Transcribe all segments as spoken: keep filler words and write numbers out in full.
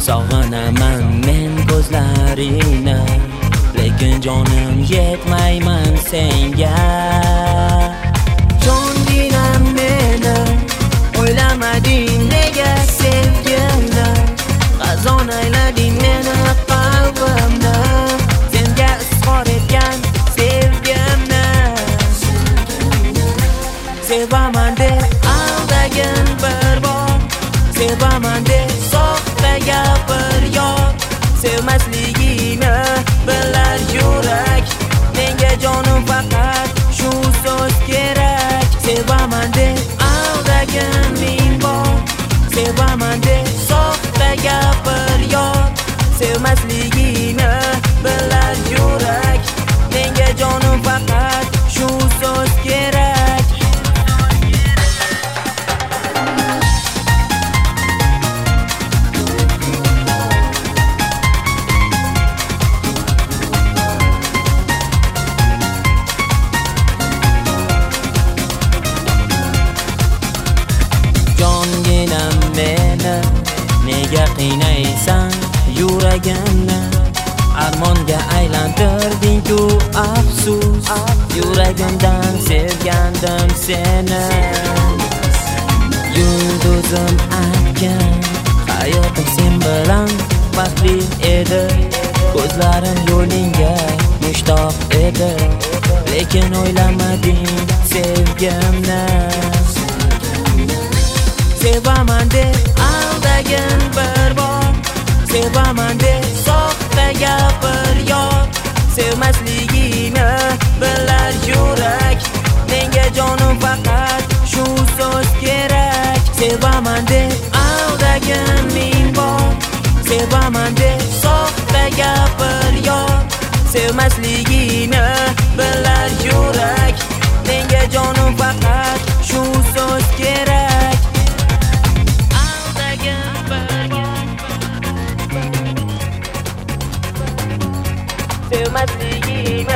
Sog'inaman men ko'zlaringni, lekin jonim yetmayman senga. Jonginam meni o'ylamading nega sevgimni, qazon aylading meni qalbimni, senga izhor etgan sevgimni. Sevaman deb aldagin bir bor, sevaman deb soxta gapir yor, sevmasligingni bilar yurak, menga jonim faqat shu so'z kerak. Sevaman deb aldagin ming bor, sevaman deb soxta gapir yor, sevmasligingni bilar yurak, menga jonim faqat shu so'z kerak. Jonginam meni nega qiynaysan yuragimni, armonga aylantirding-ku afsus, yuragimdan sevgandim seni. Yulduzim aytgan hayotim sen bilan baxtli edi, ko'zlarim yo'lingga mushtoq edi, lekin o'ylamading sevgimni. Sevaman deb aldagin bir bor, sevaman deb soxta gapir yor, sevmasligingni bilar yurak, menga jonim faqat shu so'z kerak. Sevaman deb aldagin ming bor, sevaman deb soxta gapir yor, sevmasligingni bilar yurak, menga jonim faqat shu so'z kerak. Sevmasligingni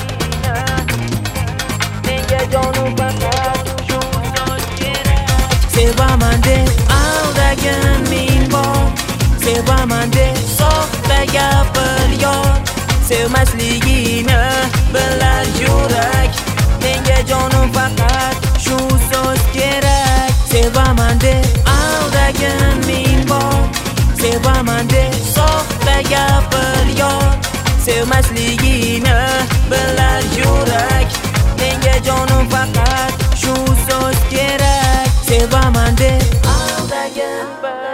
menga jonim faqat shu so'z kerak. Sevaman deb aldagin ming bor, sevaman deb soxta gapir yor, sevmasligingni bilar yurak, menga jonim faqat shu so'z kerak. Sevaman deb aldagin ming bor, sevaman deb soxta gapir yor, sevmasligingni bilar yurak, menga jonim faqat shu so'z kerak. Sevaman deb aldagin